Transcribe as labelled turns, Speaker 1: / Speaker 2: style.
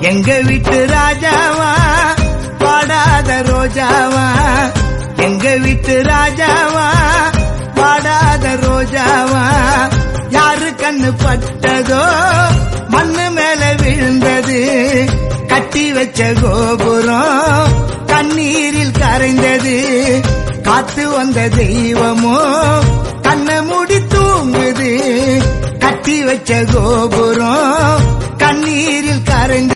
Speaker 1: எங்க வீட்டு ராஜாவா பாடாத ரோஜாவா, எங்க வீட்டு ராஜாவா பாடாத ரோஜாவா, யாரு கண்ணு பட்டதோ மண்ணு மேல விழுந்தது, கட்டி வச்ச கோபுரம் கண்ணீரில் கரைந்தது, காத்து வந்த தெய்வமோ கண்ணை மூடி தூங்குது, கட்டி வச்ச கோபுரம் கண்ணீரில் கரைந்தது.